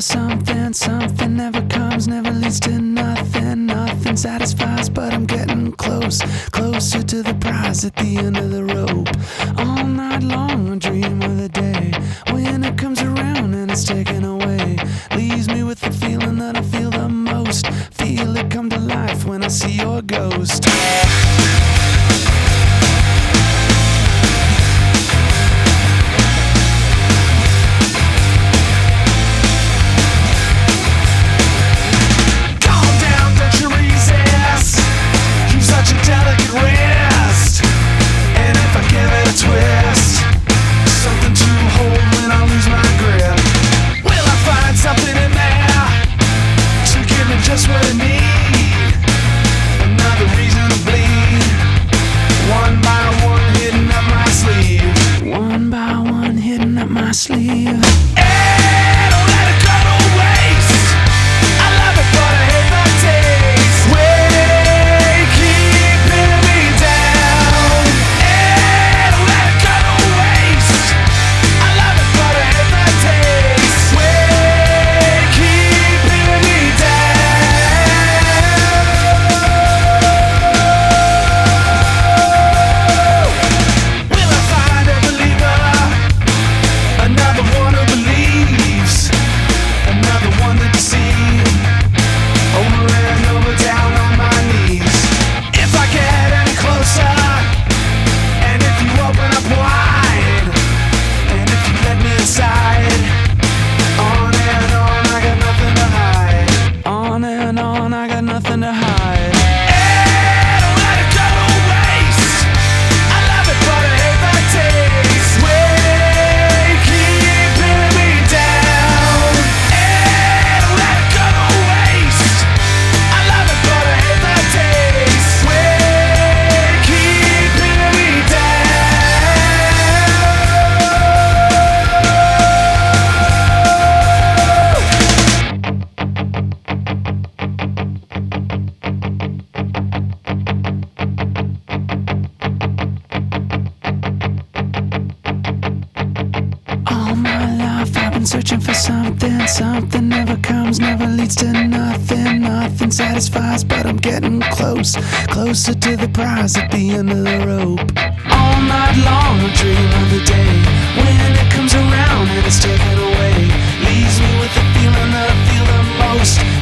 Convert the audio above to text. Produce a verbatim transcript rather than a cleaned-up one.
for something, something never comes, never leads to nothing, nothing satisfies, but I'm getting close, closer to the prize at the end of the rope. All night long I dream of the day when it comes around and it's taken away, leaves me with the feeling that I feel the most, feel it come to life when I see your ghost. Just what I need, another reason to bleed. One by one hitting up my sleeve. One by one hitting up my sleeve. Hey, don't let it go to waste. I love it but I hate the taste. Way keeping me down. Hey, don't let it go to waste. I love it but I hate the taste. Way keeping me down. Nothing to hide. Hey, don't let it go to waste. I love it but I hate the taste. Way keeping me down. Hey, don't let it go to waste. I love it but I hate the taste. Way keeping me searching for something, something never comes, never leads to nothing, nothing satisfies, but I'm getting close, closer to the prize at the end of the rope. All night long I dream of the day when it comes around and it's taken away, leaves me with the feeling that I feel the most.